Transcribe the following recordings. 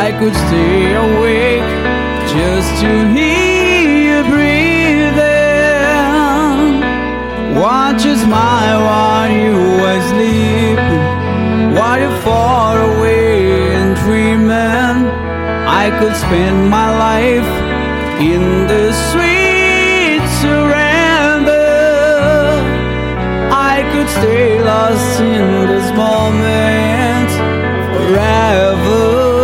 I could stay awake just to hear you breathing. Watch you smile while you were sleeping, while you're far away and dreaming. I could spend my life in the sweet surrender. I could stay lost in this moment forever.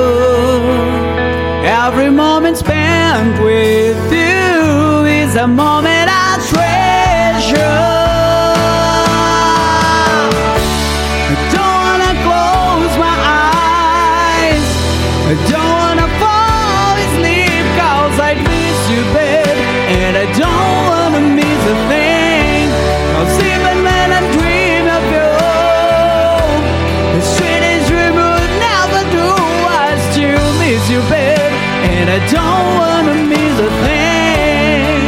Every moment spent with you is a moment I treasure. I don't wanna close my eyes, I don't wanna fall asleep, 'cause I miss you, babe, and I don't wanna miss a thing. 'Cause even when I dream of you, the sweetest dream would never do. I still miss you, babe, and I don't wanna miss a thing.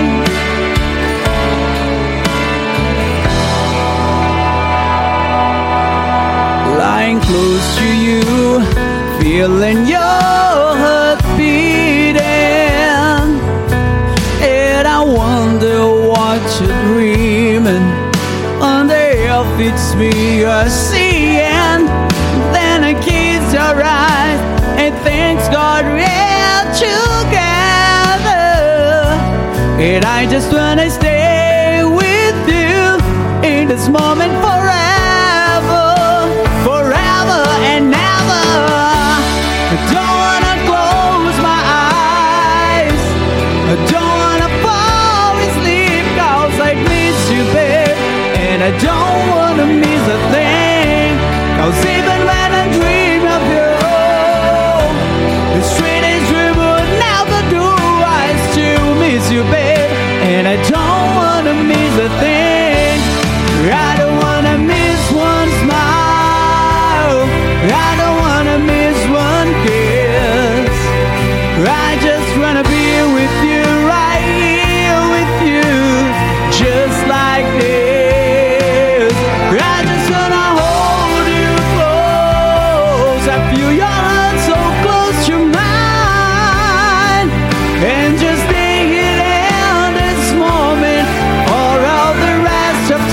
Lying close to you, feeling your heart beating, and I wonder what you're dreaming. Wonder if it's me you're seeing. Then I kiss your eyes and thanks God we're together. And I just wanna stay with you in this moment forever, forever and ever. I don't wanna close my eyes, I don't wanna fall asleep, 'cause I miss you, babe, and I don't wanna miss a thing. 'Cause even when I dream of you, the sweetest dream would never do. I still miss you, babe, and I don't wanna miss a thing. I don't wanna miss one smile, I don't wanna miss one kiss. I just wanna be with you, right here with you, just like this. I just wanna hold you close, I feel your heart so close to mine, and just stay here in this moment for all the rest of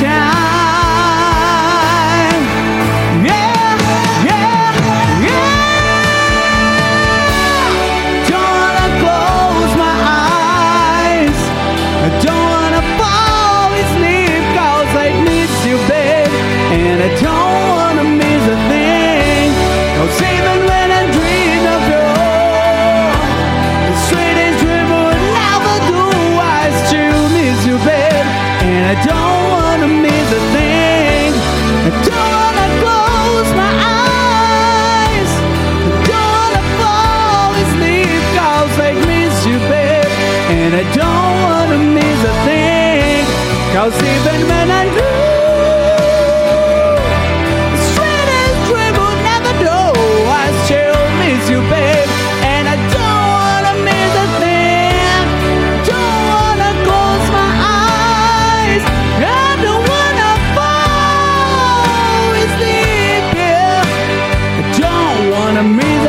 time. Yeah, yeah, yeah. Don't wanna close my eyes, I don't wanna fall asleep, 'cause I miss you, babe, and I don't wanna miss a thing. 'Cause even when I dream of you, the sweetest dream would never do. I still miss you, babe, and I don't wanna miss a thing. I don't wanna close my eyes, I don't wanna fall asleep, 'cause I miss you, babe, and I don't wanna miss a thing. 'Cause even when I do, the sweetest dream would never do. I still miss you, babe, and I don't wanna miss a thing. Don't wanna close my eyes, I don't wanna fall asleep, yeah. I don't wanna miss